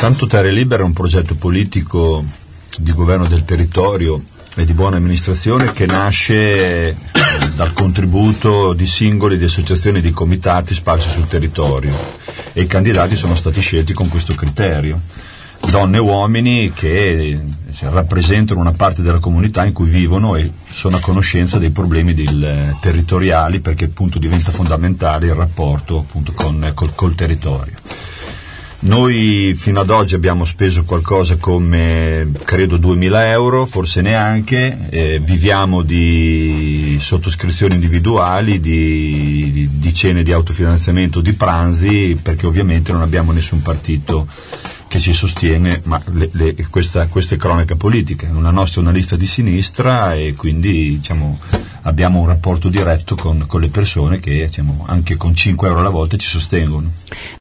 Tanto Terre Libere è un progetto politico di governo del territorio e di buona amministrazione che nasce dal contributo di singoli, di associazioni, di comitati sparsi sul territorio, e i candidati sono stati scelti con questo criterio: donne e uomini che rappresentano una parte della comunità in cui vivono e sono a conoscenza dei problemi territoriali, perché appunto diventa fondamentale il rapporto appunto col territorio. Noi fino ad oggi abbiamo speso qualcosa come, credo, 2.000 euro, forse neanche, viviamo di sottoscrizioni individuali, di cene di autofinanziamento, di pranzi, perché ovviamente non abbiamo nessun partito che ci sostiene, ma questa è cronaca politica. La nostra è una lista di sinistra e quindi abbiamo un rapporto diretto con le persone che anche con 5 euro alla volta ci sostengono.